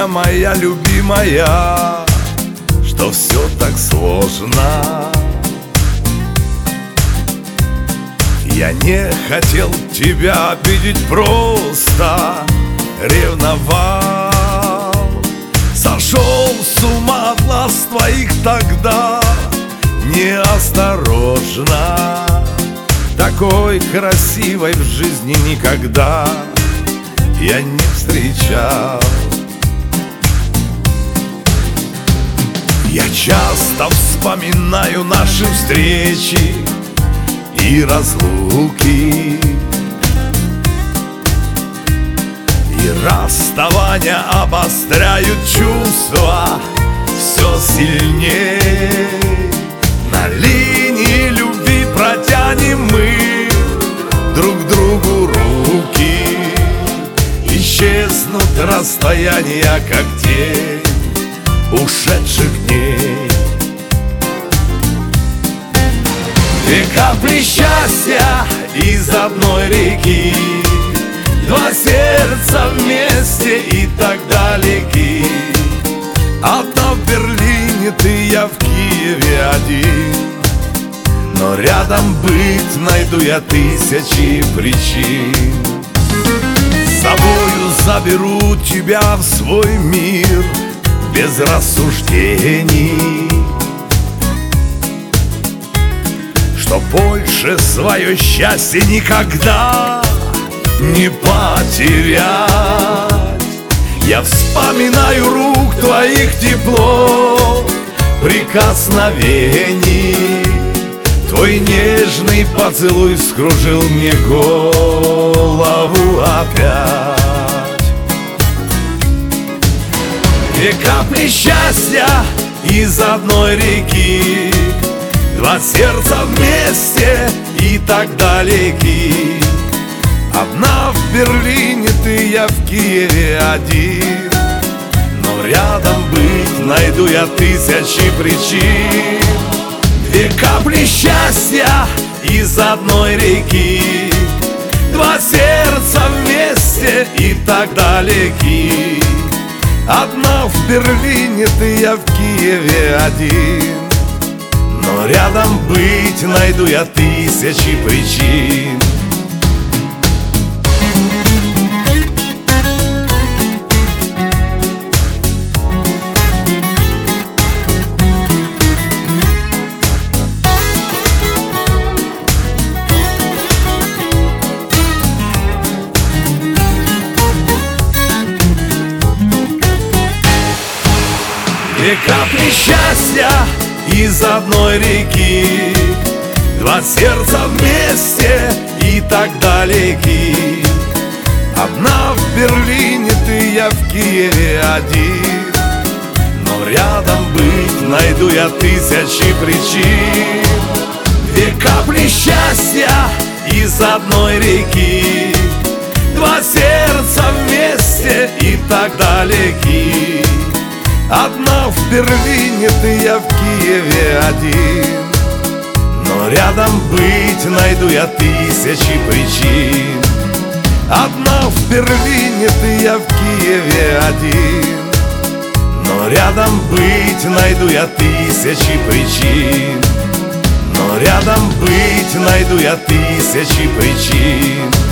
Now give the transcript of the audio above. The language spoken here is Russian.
меня, моя любимая, что все так сложно. Я не хотел тебя обидеть, просто ревновал. Сошел с ума от глаз твоих тогда неосторожно. Такой красивой в жизни никогда я не встречал. Я часто вспоминаю наши встречи и разлуки, и расставания обостряют чувства все сильнее. На линии любви протянем мы друг другу руки. Исчезнут расстояния, как тень ушедших дней. Две капли счастья из одной реки, два сердца вместе и так далеки. Одна в Берлине, ты, я в Киеве один. Но рядом быть найду я тысячи причин. С собою заберу тебя в свой мир без рассуждений, что больше свое счастье никогда не потерять. Я вспоминаю рук твоих тепло, прикосновений. Твой нежный поцелуй вскружил мне голову опять. Две капли счастья из одной реки, два сердца вместе и так далеки. Одна в Берлине, ты, я в Киеве один. Но рядом быть найду я тысячи причин. Две капли счастья из одной реки, два сердца вместе и так далеки. Одна в Берлине, ты, я в Киеве один. Но рядом быть найду я тысячи причин. Две капли счастья из одной реки, два сердца вместе и так далеки. Одна в Берлине, ты, я в Киеве один. Но рядом быть найду я тысячи причин. Две капли счастья из одной реки, два сердца вместе и так далеки. Одна в Берлине, ты, я в Киеве один. Но рядом быть найду я тысячи причин. Одна в Берлине, ты, я в Киеве один. Но рядом быть найду я тысячи причин. Но рядом быть найду я тысячи причин.